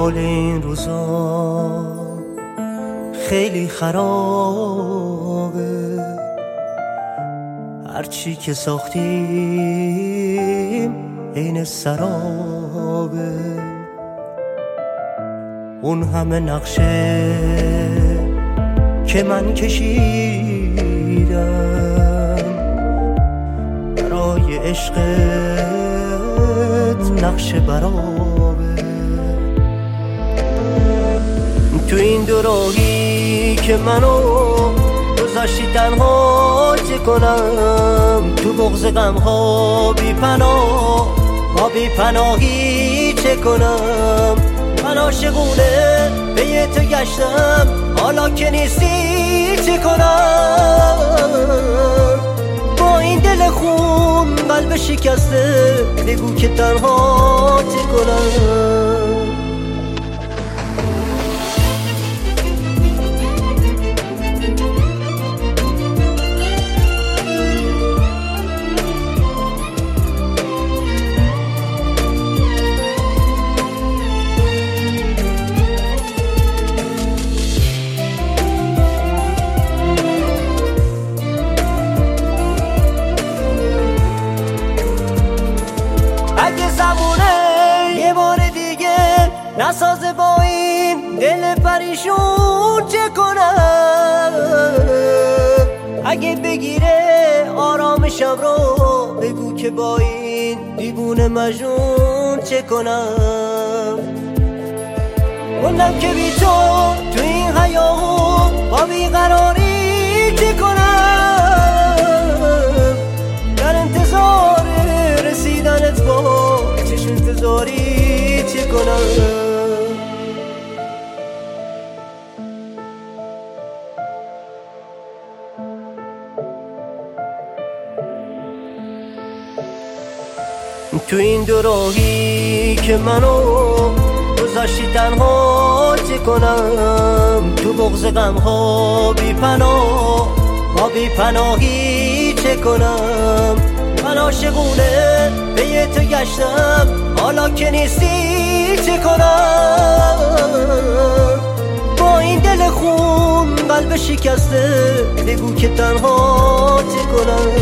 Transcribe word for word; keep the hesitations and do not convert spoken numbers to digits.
حال این روزا خیلی خرابه، هرچی که ساختیم عین سرابه. اون همه نقشه که من کشیدم برای عشقت نقشه برابه. تو این دو راهی که منو گذاشتی تنها چه کنم، تو بغض غمها بی پناه با بی پناهی چه کنم. من عاشقونه پی تو گشتم، حالا که نیستی چه کنم. با این دل خون قلب شکسته بگو که تنها چه کنم. اگه زمونه یه بار دیگه نسازه با این دل پریشون چه کنم. اگه بگیره آرامشم رو بگو که با این دیوونه مجنون چه کنم. موندم که بی تو تو این حیاهو با بیقراری چه کنم. در انتظار رسیدنت با چشم انتظاری چه کنم. تو این دو راهی که منو گذاشتی تنها چه کنم، تو بغض غمها بی پناه با بی پناهی چه کنم. من عاشقونه پی تو گشتم، حالا که نیستی چه کنم. با این دل خون قلب شکسته بگو که تنها چه کنم.